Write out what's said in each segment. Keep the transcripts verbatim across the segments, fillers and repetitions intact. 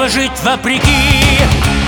чтобы жить вопреки.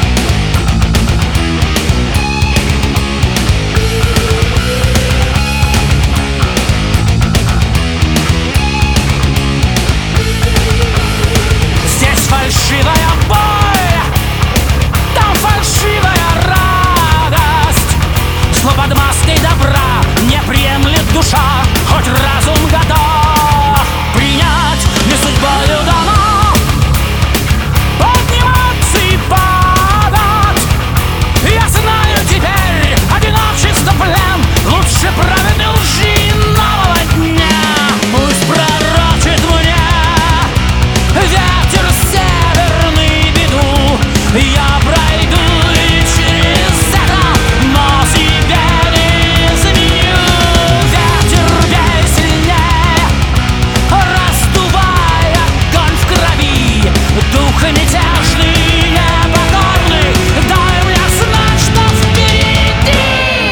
Здесь фальшивая боль, там фальшивая радость. Зло под маской добра не приемлет душа, хоть разум готов принять, не судьбою дано подниматься и падать. Я знаю теперь одиночество плен лучше праведной лжи нового дня. Пусть пророчит мне ветер северный беду, я пройду и через это, но себя не изменю. Ветер бей сильнее, раздувая огонь в крови. Дух мятежный, непокорный, дай мне знать, что впереди.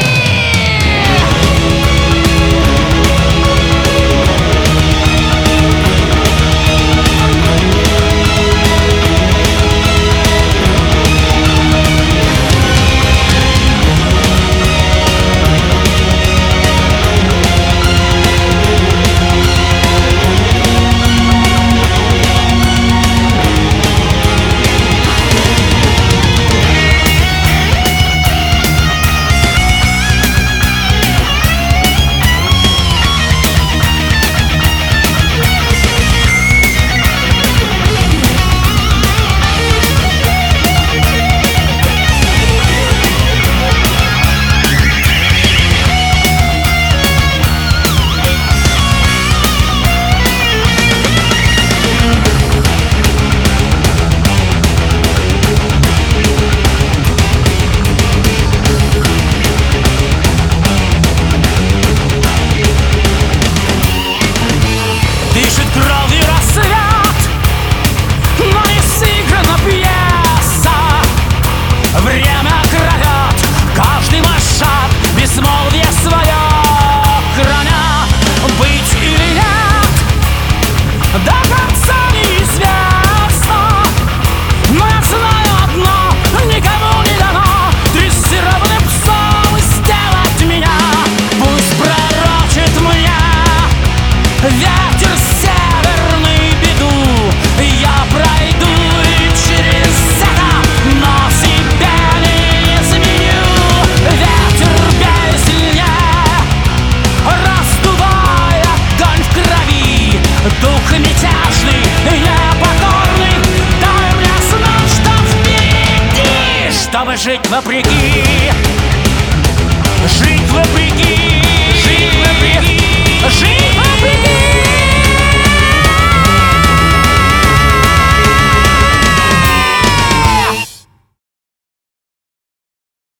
Дышит кровью рассвет, но не сыграна пьеса. Время кровет каждый мой шаг, безмолвие свое храня. Быть или нет, до конца неизвестно, но я знаю одно, никому не дано дрессированным псом сделать меня. Пусть пророчит мне ветер северный беду, я пройду и через это, но себя не изменю. Ветер бей сильнее, раздувая огонь в крови. Дух мятежный, непокорный, дай мне знать, что впереди, чтобы жить вопреки. Жить вопреки, жить вопреки, жить